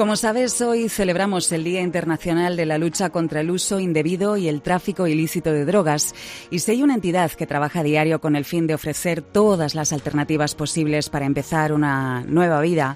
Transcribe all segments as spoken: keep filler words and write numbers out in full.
Como sabes, hoy celebramos el Día Internacional de la Lucha contra el Uso Indebido y el Tráfico Ilícito de Drogas. Y si hay una entidad que trabaja a diario con el fin de ofrecer todas las alternativas posibles para empezar una nueva vida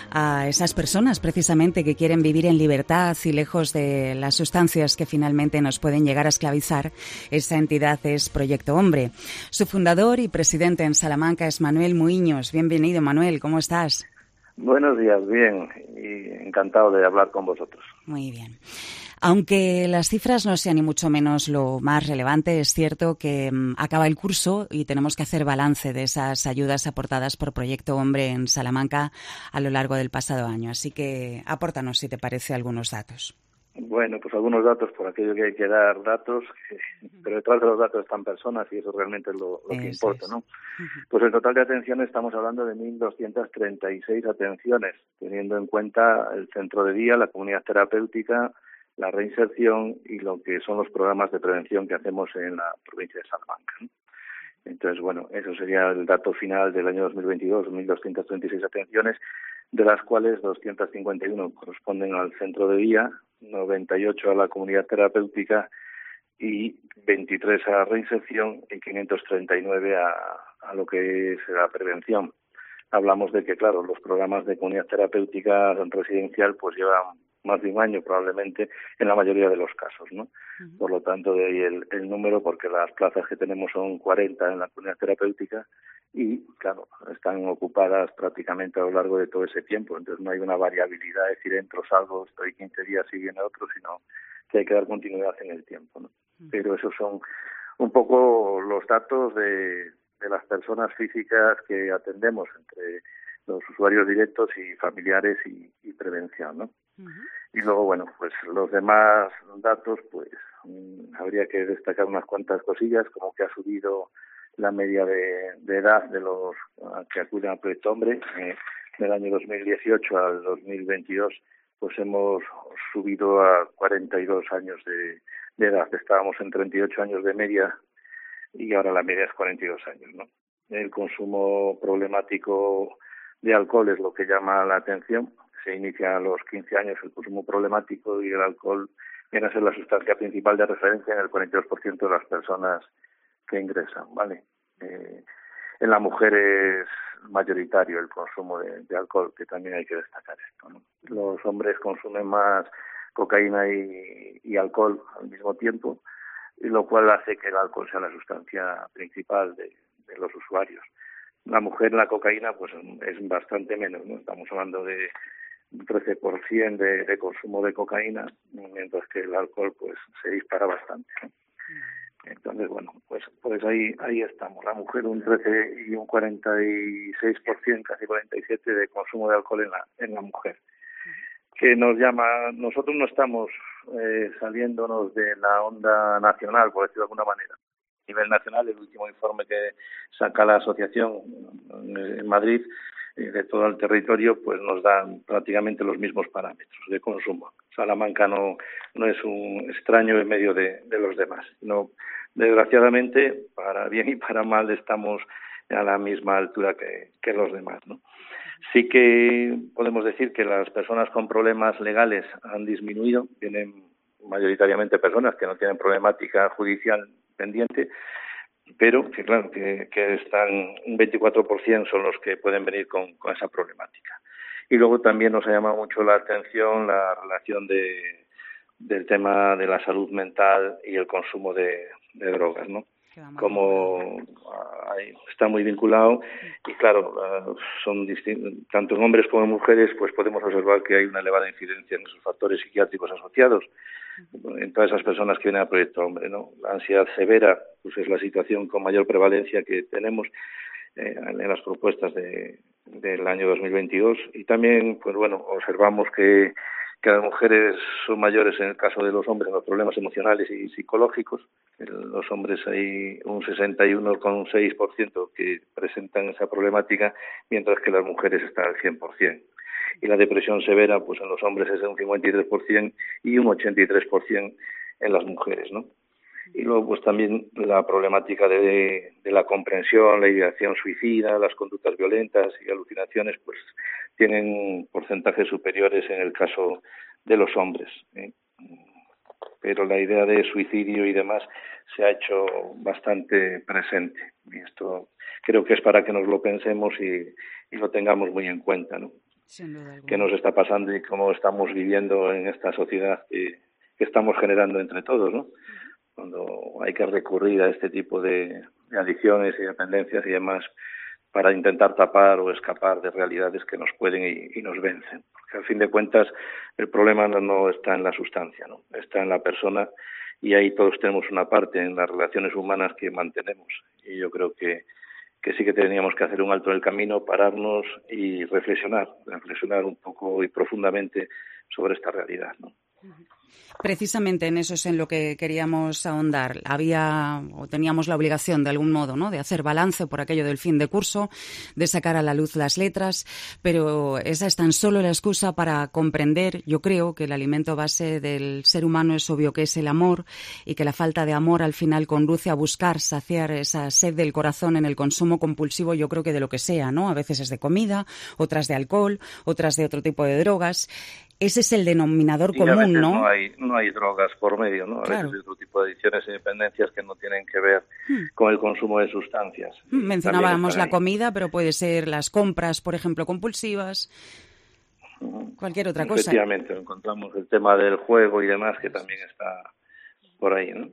a esas personas precisamente que quieren vivir en libertad y lejos de las sustancias que finalmente nos pueden llegar a esclavizar, esa entidad es Proyecto Hombre. Su fundador y presidente en Salamanca es Manuel Muiños. Bienvenido, Manuel, ¿cómo estás? Buenos días, bien, y encantado de hablar con vosotros. Muy bien. Aunque las cifras no sean ni mucho menos lo más relevante, es cierto que um, acaba el curso y tenemos que hacer balance de esas ayudas aportadas por Proyecto Hombre en Salamanca a lo largo del pasado año. Así que apórtanos, si te parece, algunos datos. Bueno, pues algunos datos, por aquello que hay que dar datos, pero detrás de los datos están personas y eso realmente es lo, lo que eso importa, es. ¿no? Pues el total de atenciones estamos hablando de mil doscientas treinta y seis atenciones, teniendo en cuenta el centro de día, la comunidad terapéutica, la reinserción y lo que son los programas de prevención que hacemos en la provincia de Salamanca, ¿no? Entonces, bueno, eso sería el dato final del año dos mil veintidós, mil doscientas treinta y seis atenciones, de las cuales doscientas cincuenta y uno corresponden al centro de día, noventa y ocho a la comunidad terapéutica y veintitrés a la reinserción y quinientos treinta y nueve a, a lo que es la prevención. Hablamos de que, claro, los programas de comunidad terapéutica residencial pues llevan más de un año probablemente en la mayoría de los casos, ¿no? Uh-huh. Por lo tanto, de ahí el, el número, porque las plazas que tenemos son cuarenta en la comunidad terapéutica y, claro, están ocupadas prácticamente a lo largo de todo ese tiempo. Entonces no hay una variabilidad, es decir, entro, salgo, estoy quince días y viene otro, sino que hay que dar continuidad en el tiempo, ¿no? Uh-huh. Pero esos son un poco los datos de, de las personas físicas que atendemos entre los usuarios directos y familiares y, y prevención, ¿no? Uh-huh. Y luego, bueno, pues los demás datos, pues mmm, habría que destacar unas cuantas cosillas, como que ha subido la media de, de edad de los que acuden al Proyecto Hombre. Eh, del año dos mil dieciocho al dos mil veintidós, pues hemos subido a cuarenta y dos años de, de edad. Estábamos en treinta y ocho años de media y ahora la media es cuarenta y dos años, ¿no? El consumo problemático de alcohol es lo que llama la atención. Se inicia a los quince años el consumo problemático y el alcohol viene a ser la sustancia principal de referencia en el cuarenta y dos por ciento de las personas que ingresan, ¿vale? Eh, en la mujer es mayoritario el consumo de, de alcohol, que también hay que destacar esto, ¿no? Los hombres consumen más cocaína y, y alcohol al mismo tiempo, y lo cual hace que el alcohol sea la sustancia principal de, de los usuarios. La mujer, la cocaína, pues es bastante menos, ¿no? Estamos hablando de un trece por ciento de, de consumo de cocaína, mientras que el alcohol pues se dispara bastante, ¿no? Entonces, bueno, pues pues ahí ahí estamos. La mujer un trece y un cuarenta y seis por ciento, casi cuarenta y siete por ciento de consumo de alcohol en la en la mujer. Que nos llama, nosotros no estamos eh, saliéndonos de la onda nacional, por decirlo de alguna manera. A nivel nacional, el último informe que saca la asociación en Madrid, eh, de todo el territorio, pues nos dan prácticamente los mismos parámetros de consumo. Salamanca no, no es un extraño en medio de, de los demás. No, desgraciadamente, para bien y para mal, estamos a la misma altura que, que los demás, ¿no? Sí que podemos decir que las personas con problemas legales han disminuido, vienen mayoritariamente personas que no tienen problemática judicial pendiente, pero que claro, que, que están un veinticuatro por ciento son los que pueden venir con, con esa problemática. Y luego también nos ha llamado mucho la atención la relación de, del tema de la salud mental y el consumo de, de drogas, ¿no? Como ahí está muy vinculado y claro, son distintos, tanto en hombres como en mujeres, pues podemos observar que hay una elevada incidencia en esos factores psiquiátricos asociados en todas esas personas que vienen al Proyecto Hombre, ¿no? La ansiedad severa, pues es la situación con mayor prevalencia que tenemos eh, en las propuestas de, del año dos mil veintidós y también, pues bueno, observamos que que las mujeres son mayores en el caso de los hombres en los problemas emocionales y psicológicos. Los hombres hay un sesenta y uno coma seis por ciento que presentan esa problemática, mientras que las mujeres están al cien por ciento. Y la depresión severa, pues en los hombres es de un cincuenta y tres por ciento y un ochenta y tres por ciento en las mujeres, ¿no? Y luego pues también la problemática de, de la comprensión, la ideación suicida, las conductas violentas y alucinaciones, pues tienen porcentajes superiores en el caso de los hombres, ¿eh? Pero la idea de suicidio y demás se ha hecho bastante presente, y esto creo que es para que nos lo pensemos y, y lo tengamos muy en cuenta, ¿no? Sin duda alguna. Qué nos está pasando y cómo estamos viviendo en esta sociedad que, que estamos generando entre todos, ¿no? Cuando hay que recurrir a este tipo de, de adicciones y dependencias y demás para intentar tapar o escapar de realidades que nos pueden y, y nos vencen. Porque al fin de cuentas el problema no, no está en la sustancia, ¿no? Está en la persona, y ahí todos tenemos una parte en las relaciones humanas que mantenemos. Y yo creo que, que sí que teníamos que hacer un alto en el camino, pararnos y reflexionar, reflexionar un poco y profundamente sobre esta realidad, ¿no? Precisamente en eso es en lo que queríamos ahondar. Había o teníamos la obligación de algún modo, ¿no?, de hacer balance por aquello del fin de curso, de sacar a la luz las letras, pero esa es tan solo la excusa para comprender, yo creo, que el alimento base del ser humano es obvio que es el amor, y que la falta de amor al final conduce a buscar saciar esa sed del corazón en el consumo compulsivo, yo creo que de lo que sea, ¿no? A veces es de comida, otras de alcohol, otras de otro tipo de drogas. Ese es el denominador y común, a veces ¿no? No hay, no hay drogas por medio, ¿no? A Claro. veces hay otro tipo de adicciones y dependencias que no tienen que ver hmm. con el consumo de sustancias. Mencionábamos la comida, pero puede ser las compras, por ejemplo, compulsivas, uh-huh. cualquier otra cosa. Efectivamente, encontramos el tema del juego y demás, que también está por ahí, ¿no?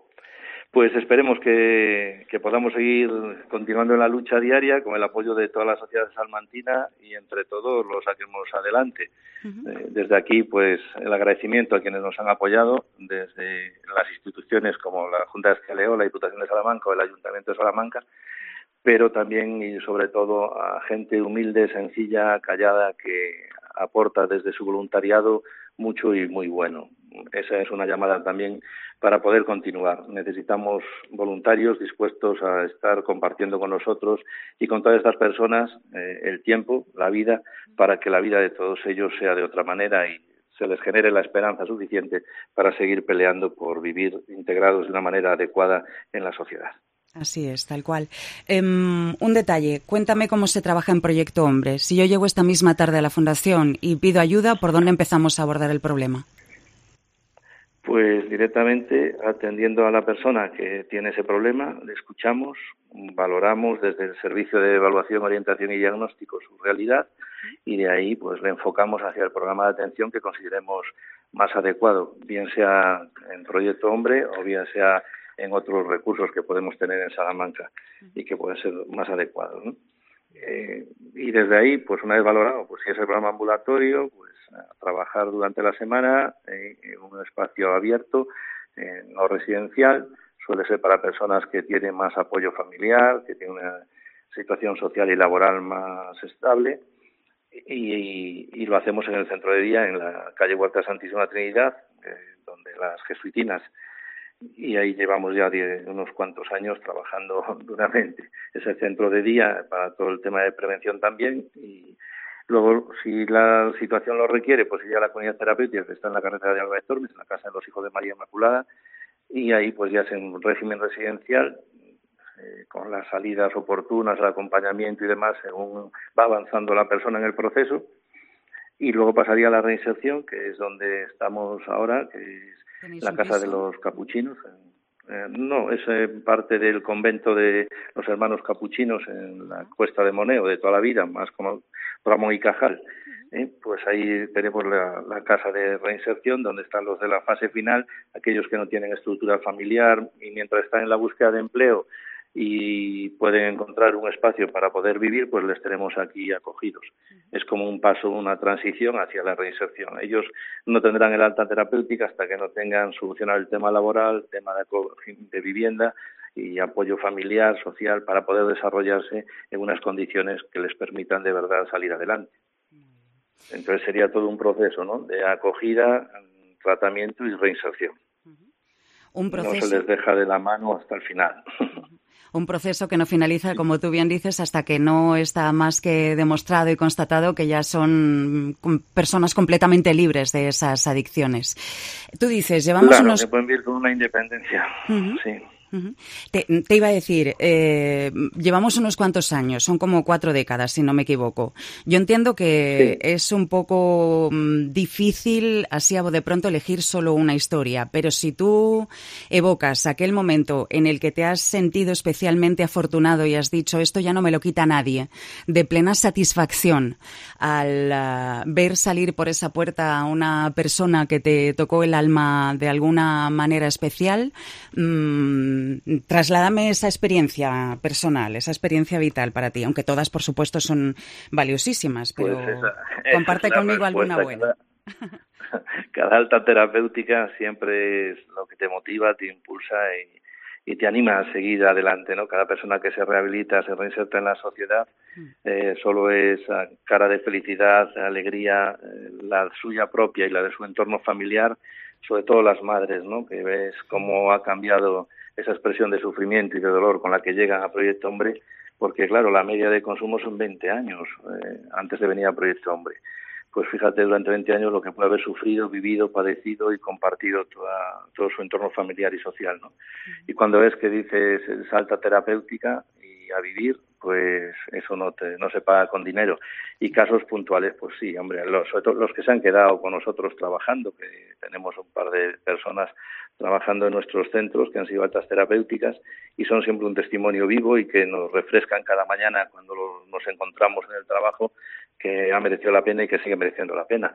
Pues esperemos que, que podamos seguir continuando en la lucha diaria con el apoyo de toda la sociedad salmantina, y entre todos lo saquemos adelante. Uh-huh. Eh, desde aquí, pues, el agradecimiento a quienes nos han apoyado, desde las instituciones como la Junta de Castilla y León, la Diputación de Salamanca o el Ayuntamiento de Salamanca, pero también y sobre todo a gente humilde, sencilla, callada, que aporta desde su voluntariado mucho y muy bueno. Esa es una llamada también para poder continuar. Necesitamos voluntarios dispuestos a estar compartiendo con nosotros y con todas estas personas eh, el tiempo, la vida, para que la vida de todos ellos sea de otra manera y se les genere la esperanza suficiente para seguir peleando por vivir integrados de una manera adecuada en la sociedad. Así es, tal cual. Eh, un detalle, cuéntame cómo se trabaja en Proyecto Hombre. Si yo llego esta misma tarde a la Fundación y pido ayuda, ¿por dónde empezamos a abordar el problema? Pues directamente atendiendo a la persona que tiene ese problema, le escuchamos, valoramos desde el Servicio de Evaluación, Orientación y Diagnóstico su realidad, y de ahí pues le enfocamos hacia el programa de atención que consideremos más adecuado, bien sea en Proyecto Hombre o bien sea en otros recursos que podemos tener en Salamanca y que pueden ser más adecuados, ¿no? Eh, y desde ahí, pues una vez valorado, pues si es el programa ambulatorio, pues a trabajar durante la semana eh, en un espacio abierto, eh, no residencial, suele ser para personas que tienen más apoyo familiar, que tienen una situación social y laboral más estable, y, y, y lo hacemos en el centro de día, en la calle Huerta Santísima Trinidad, eh, donde las jesuitinas, y ahí llevamos ya diez, unos cuantos años trabajando duramente. Es el centro de día para todo el tema de prevención también, y luego, si la situación lo requiere, pues ya la comunidad terapéutica que está en la carretera de Alba de Tormes, en la casa de los Hijos de María Inmaculada, y ahí pues ya es en régimen residencial, eh, con las salidas oportunas, el acompañamiento y demás, según va avanzando la persona en el proceso, y luego pasaría a la reinserción, que es donde estamos ahora, que es la casa de los capuchinos. Eh, no, es eh, parte del convento de los hermanos capuchinos en la Cuesta de Moneo de toda la vida, más como Ramón y Cajal. Eh, pues ahí tenemos la, la casa de reinserción, donde están los de la fase final, aquellos que no tienen estructura familiar y mientras están en la búsqueda de empleo y pueden encontrar un espacio para poder vivir, pues les tenemos aquí acogidos. Es como un paso, una transición hacia la reinserción. Ellos no tendrán el alta terapéutica hasta que no tengan solucionado el tema laboral, el tema de, de vivienda y apoyo familiar, social, para poder desarrollarse en unas condiciones que les permitan de verdad salir adelante. Entonces sería todo un proceso, ¿no?, de acogida, tratamiento y reinserción. Un proceso... No se les deja de la mano hasta el final. Un proceso que no finaliza, como tú bien dices, hasta que no está más que demostrado y constatado que ya son personas completamente libres de esas adicciones. Tú dices, llevamos claro, unos... que pueden vivir con una independencia, uh-huh. sí. Uh-huh. Te, te iba a decir, eh, llevamos unos cuantos años, son como cuatro décadas, si no me equivoco. Yo entiendo que sí. Es un poco mm, difícil así a de pronto elegir solo una historia, pero si tú evocas aquel momento en el que te has sentido especialmente afortunado y has dicho esto ya no me lo quita nadie, de plena satisfacción al uh, ver salir por esa puerta a una persona que te tocó el alma de alguna manera especial, mmm, trasládame esa experiencia personal, esa experiencia vital para ti, aunque todas, por supuesto, son valiosísimas, pero pues esa, comparte esa conmigo alguna buena. Cada, cada alta terapéutica siempre es lo que te motiva, te impulsa y, y te anima a seguir adelante, ¿no? Cada persona que se rehabilita, se reinserta en la sociedad, eh, solo es cara de felicidad, alegría, eh, la suya propia y la de su entorno familiar, sobre todo las madres, ¿no? Que ves cómo ha cambiado esa expresión de sufrimiento y de dolor con la que llegan a Proyecto Hombre, porque claro, la media de consumo son veinte años eh, antes de venir a Proyecto Hombre. Pues fíjate, durante veinte años lo que puede haber sufrido, vivido, padecido y compartido toda, todo su entorno familiar y social, ¿no? Y cuando ves que dices salta terapéutica y a vivir, pues eso no te, no se paga con dinero. Y casos puntuales, pues sí, hombre, los, sobre todo los que se han quedado con nosotros trabajando, que tenemos un par de personas trabajando en nuestros centros que han sido altas terapéuticas y son siempre un testimonio vivo y que nos refrescan cada mañana cuando nos encontramos en el trabajo que ha merecido la pena y que sigue mereciendo la pena,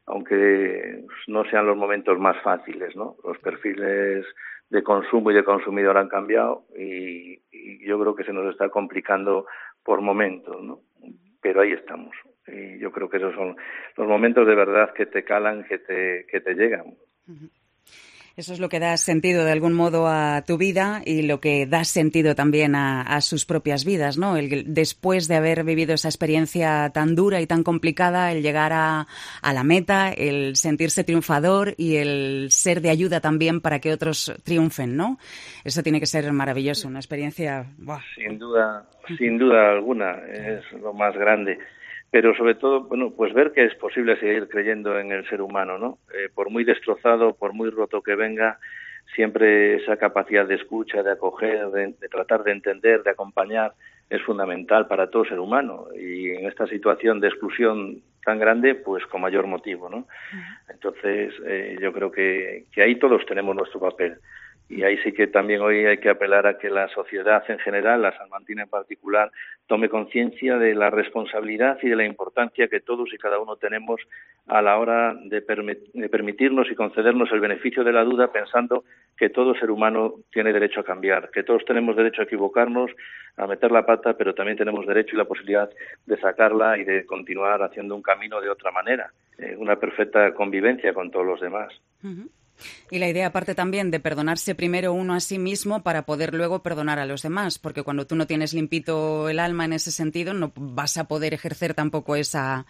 aunque no sean los momentos más fáciles, ¿no? Los perfiles de consumo y de consumidor han cambiado y, y yo creo que se nos está complicando por momentos, ¿no? Pero ahí estamos y yo creo que esos son los momentos de verdad que te calan, que te, que te llegan. Uh-huh. Eso es lo que da sentido de algún modo a tu vida y lo que da sentido también a, a sus propias vidas, ¿no? El, después de haber vivido esa experiencia tan dura y tan complicada, el llegar a, a la meta, el sentirse triunfador y el ser de ayuda también para que otros triunfen, ¿no? Eso tiene que ser maravilloso, una experiencia... ¡buah! Sin duda, sin duda alguna, es lo más grande. Pero sobre todo, bueno, pues ver que es posible seguir creyendo en el ser humano, ¿no? Eh, por muy destrozado, por muy roto que venga, siempre esa capacidad de escucha, de acoger, de, de tratar de entender, de acompañar, es fundamental para todo ser humano. Y en esta situación de exclusión tan grande, pues con mayor motivo, ¿no? Entonces, eh, yo creo que, que ahí todos tenemos nuestro papel. Y ahí sí que también hoy hay que apelar a que la sociedad en general, la salmantina en particular, tome conciencia de la responsabilidad y de la importancia que todos y cada uno tenemos a la hora de, permi- de permitirnos y concedernos el beneficio de la duda, pensando que todo ser humano tiene derecho a cambiar, que todos tenemos derecho a equivocarnos, a meter la pata, pero también tenemos derecho y la posibilidad de sacarla y de continuar haciendo un camino de otra manera, eh, una perfecta convivencia con todos los demás. Uh-huh. Y la idea aparte también de perdonarse primero uno a sí mismo para poder luego perdonar a los demás, porque cuando tú no tienes limpito el alma en ese sentido no vas a poder ejercer tampoco esa,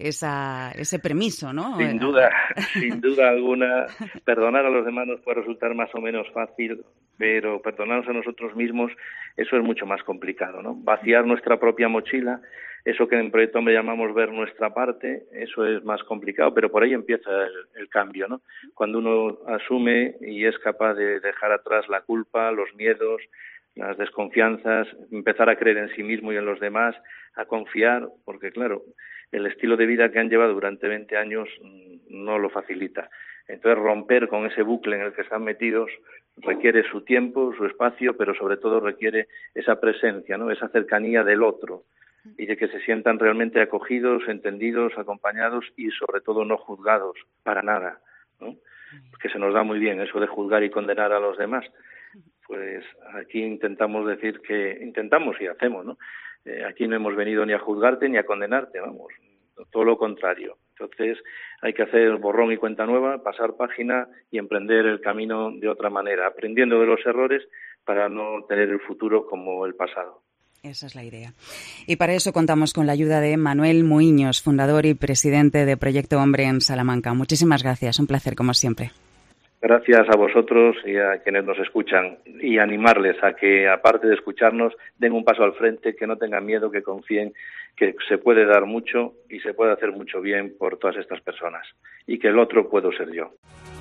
esa ese permiso, ¿no? Sin duda, sin duda alguna, perdonar a los demás nos puede resultar más o menos fácil, pero perdonarnos a nosotros mismos, eso es mucho más complicado, ¿no? Vaciar nuestra propia mochila, eso que en Proyecto Hombre llamamos ver nuestra parte, eso es más complicado, pero por ahí empieza el, el cambio, ¿no? Cuando uno asume y es capaz de dejar atrás la culpa, los miedos, las desconfianzas, empezar a creer en sí mismo y en los demás, a confiar, porque claro, el estilo de vida que han llevado durante veinte años no lo facilita. Entonces romper con ese bucle en el que están metidos requiere su tiempo, su espacio, pero sobre todo requiere esa presencia, ¿no? Esa cercanía del otro y de que se sientan realmente acogidos, entendidos, acompañados y sobre todo no juzgados para nada, ¿no? Porque se nos da muy bien eso de juzgar y condenar a los demás. Pues aquí intentamos decir que, intentamos y hacemos, ¿no? Eh, aquí no hemos venido ni a juzgarte ni a condenarte, vamos, todo lo contrario. Entonces hay que hacer borrón y cuenta nueva, pasar página y emprender el camino de otra manera, aprendiendo de los errores para no tener el futuro como el pasado. Esa es la idea. Y para eso contamos con la ayuda de Manuel Muiños, fundador y presidente de Proyecto Hombre en Salamanca. Muchísimas gracias, un placer como siempre. Gracias a vosotros y a quienes nos escuchan y animarles a que, aparte de escucharnos, den un paso al frente, que no tengan miedo, que confíen que se puede dar mucho y se puede hacer mucho bien por todas estas personas y que el otro puedo ser yo.